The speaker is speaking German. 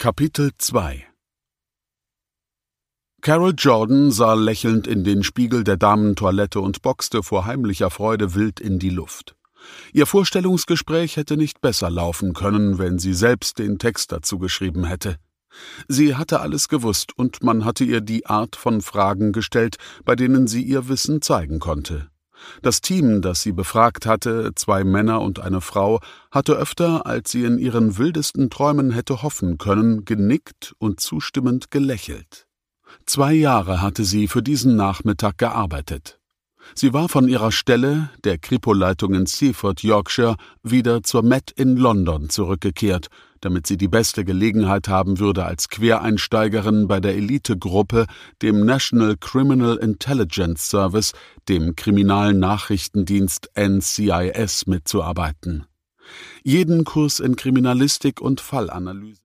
Kapitel 2 Carol Jordan sah lächelnd in den Spiegel der Damentoilette und boxte vor heimlicher Freude wild in die Luft. Ihr Vorstellungsgespräch hätte nicht besser laufen können, wenn sie selbst den Text dazu geschrieben hätte. Sie hatte alles gewusst, und man hatte ihr die Art von Fragen gestellt, bei denen sie ihr Wissen zeigen konnte. Das Team, das sie befragt hatte, 2 Männer und eine Frau, hatte öfter, als sie in ihren wildesten Träumen hätte hoffen können, genickt und zustimmend gelächelt. 2 Jahre hatte sie für diesen Nachmittag gearbeitet. Sie war von ihrer Stelle, der Kripo-Leitung in Seaford, Yorkshire, wieder zur Met in London zurückgekehrt, damit sie die beste Gelegenheit haben würde, als Quereinsteigerin bei der Elitegruppe, dem National Criminal Intelligence Service, dem Kriminalnachrichtendienst NCIS, mitzuarbeiten. Jeden Kurs in Kriminalistik und Fallanalyse